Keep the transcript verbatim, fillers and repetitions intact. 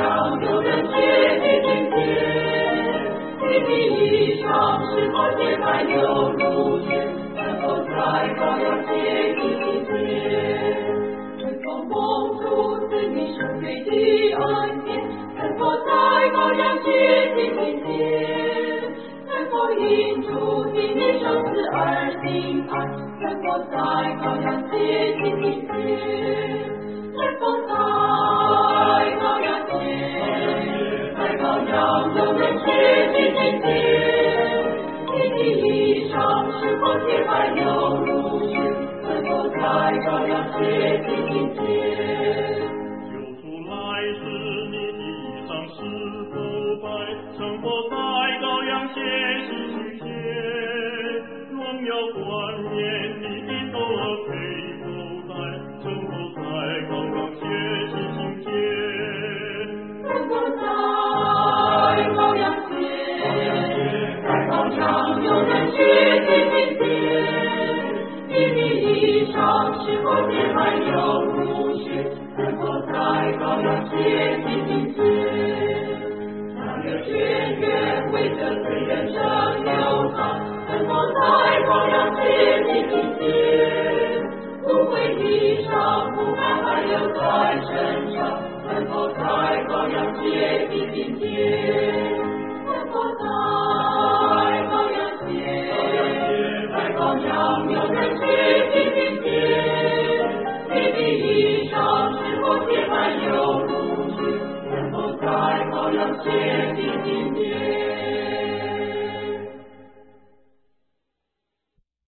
羊有人洁地境界，你的衣裳是否洁白又如雪？能否在羔羊洁地境界？能否蒙主赐你生命的恩典？能否在羔羊洁地境界？能否因主的你生死而心安？能否在羔羊洁地境界？能否在羔羊界，在羔羊有人洁地境界？你的衣裳是否洁白又如雪？能否在羔羊洁地境界？ 救主来时，你的衣裳是否白？能否在羔羊洁地境界？荣耀冠冕，你的头额配否戴？能否在羔羊洁地境界？ 能否在羔羊界，在羔羊有人洁地境界？你的衣裳是否洁白又如雪？能否在羔羊洁地境界？那有泉源为这罪人生流淌，能否在羔羊洁地境界？无悔衣裳不该还留在身上，能否在羔羊洁地境界？能否在羔羊界，在羔羊有人洁地境界？你的衣裳是否洁白又如雪？能否在羔羊洁地境界？